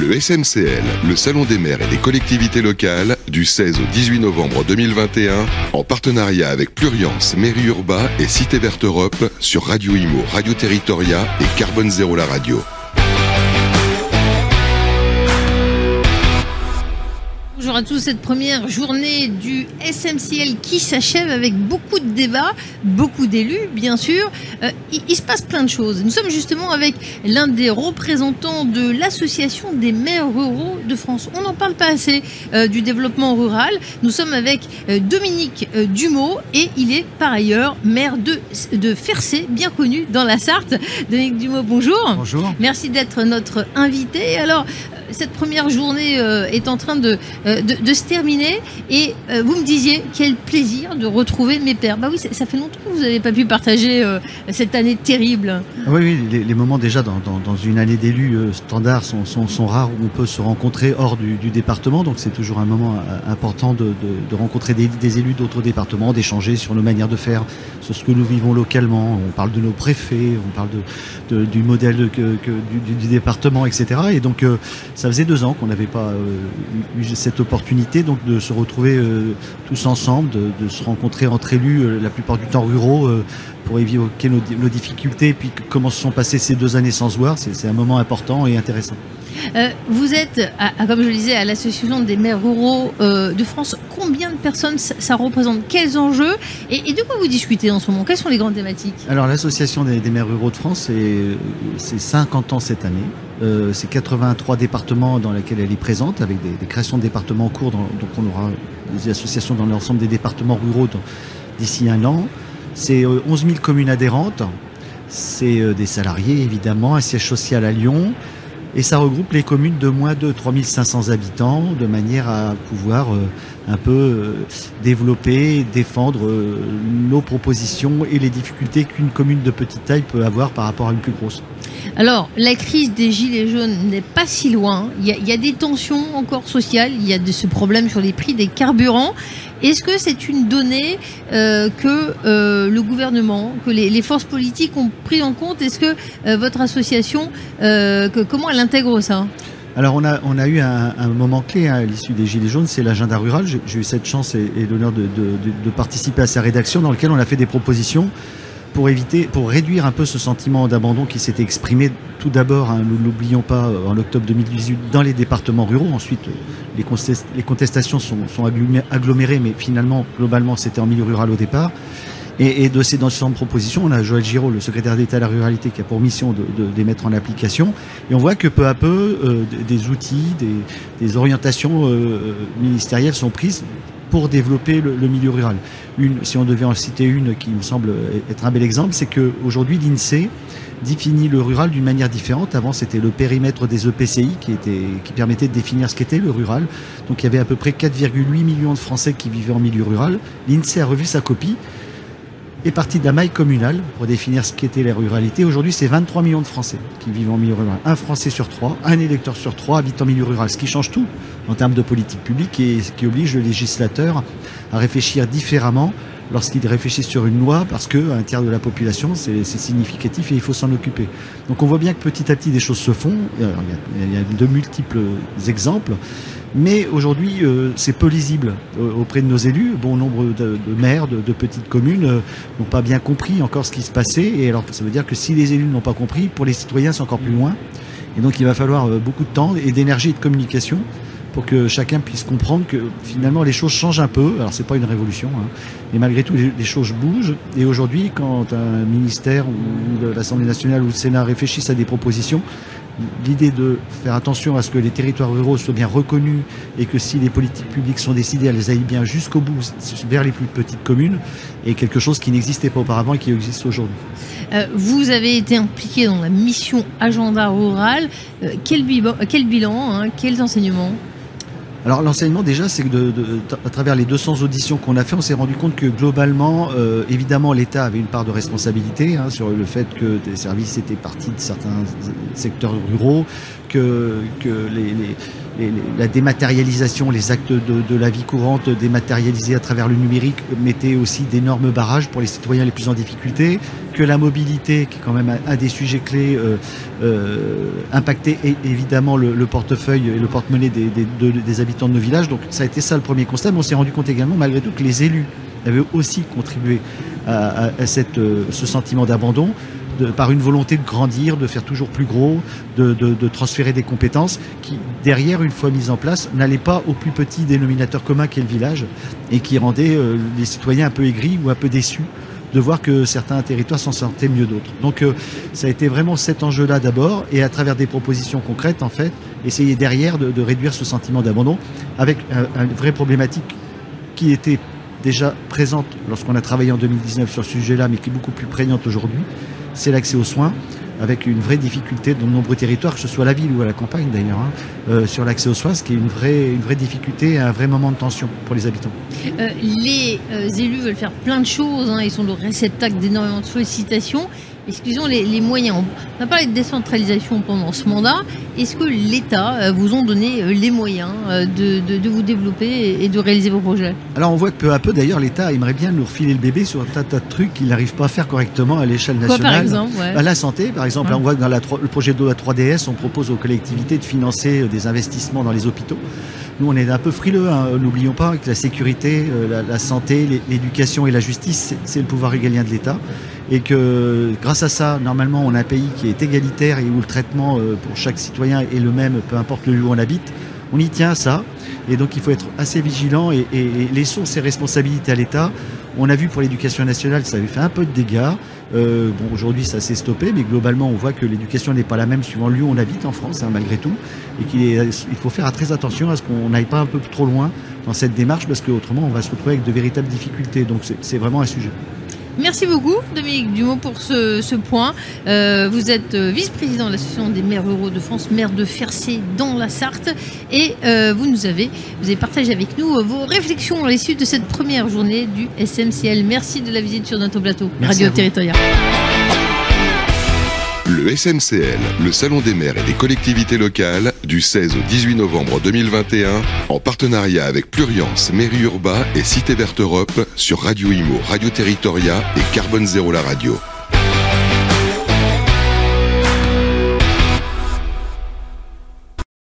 Le SMCL, le Salon des maires et des collectivités locales, du 16 au 18 novembre 2021, en partenariat avec Pluriance, Mairie Urba et Cité Verte Europe, sur Radio Imo, Radio Territoria et Carbone Zéro la radio. Bonjour à tous, cette première journée du SMCL qui s'achève avec beaucoup de débats, beaucoup d'élus bien sûr. Il se passe plein de choses. Nous sommes justement avec l'un des représentants de l'Association des maires ruraux de France. On n'en parle pas assez du développement rural. Nous sommes avec Dominique Dumeau et il est par ailleurs maire de Fercé, bien connu dans la Sarthe. Dominique Dumeau, bonjour. Bonjour. Merci d'être notre invité. Alors, cette première journée est en train de se terminer et vous me disiez quel plaisir de retrouver mes pairs. Bah oui, ça fait longtemps que vous n'avez pas pu partager cette année terrible. Oui, les moments déjà dans une année d'élus standard sont rares où on peut se rencontrer hors du département, donc c'est toujours un moment important de rencontrer des élus d'autres départements, d'échanger sur nos manières de faire, sur ce que nous vivons localement. On parle de nos préfets, on parle du modèle du département, etc. Et donc ça faisait 2 ans qu'on n'avait pas eu cette opportunité donc de se retrouver tous ensemble, de se rencontrer entre élus, la plupart du temps ruraux, pour évoquer nos difficultés et puis comment se sont passées ces 2 années sans se voir. C'est un moment important et intéressant. Vous êtes, comme je le disais, à l'Association des maires ruraux de France. Combien de personnes ça représente? Quels enjeux et de quoi vous discutez en ce moment? Quelles sont les grandes thématiques? Alors l'Association des maires ruraux de France, c'est 50 ans cette année. C'est 83 départements dans lesquels elle est présente, avec des créations de départements en cours. Donc on aura des associations dans l'ensemble des départements ruraux d'ici 1 an. C'est 11 000 communes adhérentes. C'est des salariés évidemment, un siège social à Lyon. Et ça regroupe les communes de moins de 3 500 habitants, de manière à pouvoir un peu développer, défendre nos propositions et les difficultés qu'une commune de petite taille peut avoir par rapport à une plus grosse. Alors, la crise des gilets jaunes n'est pas si loin. Il y a des tensions encore sociales, il y a ce problème sur les prix des carburants. Est-ce que c'est une donnée que le gouvernement, que les forces politiques ont pris en compte? Est-ce que votre association, comment elle intègre ça? Alors on a eu un moment clé à l'issue des Gilets jaunes, c'est l'agenda rural. J'ai eu cette chance et l'honneur de participer à sa rédaction, dans lequel on a fait des propositions pour réduire un peu ce sentiment d'abandon qui s'était exprimé tout d'abord, nous ne l'oublions pas, en octobre 2018 dans les départements ruraux. Ensuite, les contestations sont agglomérées, mais finalement, globalement, c'était en milieu rural au départ. Et de ces ensemble propositions, on a Joël Giraud, le secrétaire d'État à la ruralité, qui a pour mission de les mettre en application. Et on voit que peu à peu, des outils, des orientations ministérielles sont prises pour développer le milieu rural. Si on devait en citer une qui me semble être un bel exemple, c'est qu'aujourd'hui l'INSEE définit le rural d'une manière différente. Avant, c'était le périmètre des EPCI qui permettait de définir ce qu'était le rural. Donc il y avait à peu près 4,8 millions de Français qui vivaient en milieu rural. L'INSEE a revu sa copie, est parti de la maille communale pour définir ce qu'était la ruralité. Aujourd'hui, c'est 23 millions de Français qui vivent en milieu rural. Un Français sur 3, un électeur sur 3 habite en milieu rural, ce qui change tout en termes de politique publique et ce qui oblige le législateur à réfléchir différemment lorsqu'il réfléchit sur une loi, parce qu'un tiers de la population, c'est significatif et il faut s'en occuper. Donc on voit bien que petit à petit des choses se font. Il y a de multiples exemples. Mais aujourd'hui, c'est peu lisible auprès de nos élus. Bon nombre de maires de petites communes n'ont pas bien compris encore ce qui se passait. Et alors, ça veut dire que si les élus n'ont pas compris, pour les citoyens, c'est encore plus loin. Et donc, il va falloir beaucoup de temps et d'énergie et de communication pour que chacun puisse comprendre que finalement les choses changent un peu. Alors c'est pas une révolution, mais malgré tout les choses bougent. Et aujourd'hui, quand un ministère ou l'Assemblée nationale ou le Sénat réfléchissent à des propositions, l'idée de faire attention à ce que les territoires ruraux soient bien reconnus et que si les politiques publiques sont décidées, elles aillent bien jusqu'au bout vers les plus petites communes, est quelque chose qui n'existait pas auparavant et qui existe aujourd'hui. Vous avez été impliqué dans la mission Agenda Rural. Quel bilan, quels enseignements? Alors l'enseignement déjà, c'est que à travers les 200 auditions qu'on a fait, on s'est rendu compte que globalement, évidemment, l'État avait une part de responsabilité sur le fait que des services étaient partis de certains secteurs ruraux, que la dématérialisation, les actes de la vie courante dématérialisés à travers le numérique mettaient aussi d'énormes barrages pour les citoyens les plus en difficulté, que la mobilité, qui est quand même un des sujets clés, impactait évidemment le portefeuille et le porte-monnaie des habitants de nos villages. Donc ça a été ça le premier constat, mais on s'est rendu compte également malgré tout que les élus avaient aussi contribué à ce sentiment d'abandon, par une volonté de grandir, de faire toujours plus gros, de transférer des compétences qui, derrière, une fois mises en place, n'allaient pas au plus petit dénominateur commun qu'est le village et qui rendaient les citoyens un peu aigris ou un peu déçus de voir que certains territoires s'en sortaient mieux d'autres. Donc ça a été vraiment cet enjeu-là d'abord, et à travers des propositions concrètes, en fait, essayer derrière de réduire ce sentiment d'abandon avec une vraie problématique qui était déjà présente lorsqu'on a travaillé en 2019 sur ce sujet-là, mais qui est beaucoup plus prégnante aujourd'hui, c'est l'accès aux soins, avec une vraie difficulté dans de nombreux territoires, que ce soit à la ville ou à la campagne d'ailleurs, sur l'accès aux soins, ce qui est une vraie difficulté et un vrai moment de tension pour les habitants. Les élus veulent faire plein de choses, ils sont le réceptacle d'énormément de sollicitations. Est-ce qu'ils ont les moyens? On a parlé de décentralisation pendant ce mandat. Est-ce que l'État vous ont donné les moyens de vous développer et de réaliser vos projets? Alors on voit que peu à peu, d'ailleurs, l'État aimerait bien nous refiler le bébé sur un tas de trucs qu'il n'arrive pas à faire correctement à l'échelle nationale. Quoi, par exemple, La santé, par exemple. Là, on voit que dans le projet de loi 3DS, on propose aux collectivités de financer des investissements dans les hôpitaux. Nous, on est un peu frileux, n'oublions pas que la sécurité, la santé, l'éducation et la justice, c'est le pouvoir régalien de l'État. Et que grâce à ça, normalement, on a un pays qui est égalitaire et où le traitement pour chaque citoyen est le même, peu importe le lieu où on habite. On y tient à ça. Et donc, il faut être assez vigilant et laissons ces responsabilités à l'État. On a vu pour l'éducation nationale, ça avait fait un peu de dégâts. Aujourd'hui, ça s'est stoppé, mais globalement, on voit que l'éducation n'est pas la même suivant le lieu où on habite en France, malgré tout. Et qu'il faut faire très attention à ce qu'on n'aille pas un peu trop loin dans cette démarche, parce qu'autrement, on va se retrouver avec de véritables difficultés. Donc, c'est vraiment un sujet. Merci beaucoup, Dominique Dumont, pour ce point. Vous êtes vice-président de l'Association des maires ruraux de France, maire de Fercé dans la Sarthe. Et vous avez partagé avec nous vos réflexions à l'issue de cette première journée du SMCL. Merci de la visite sur notre plateau. Merci Radio Territoriale. Le SMCL, le Salon des maires et des collectivités locales, du 16 au 18 novembre 2021, en partenariat avec Pluriance, Mairie Urbain et Cité Verte Europe, sur Radio Imo, Radio Territoria et Carbone Zéro la radio.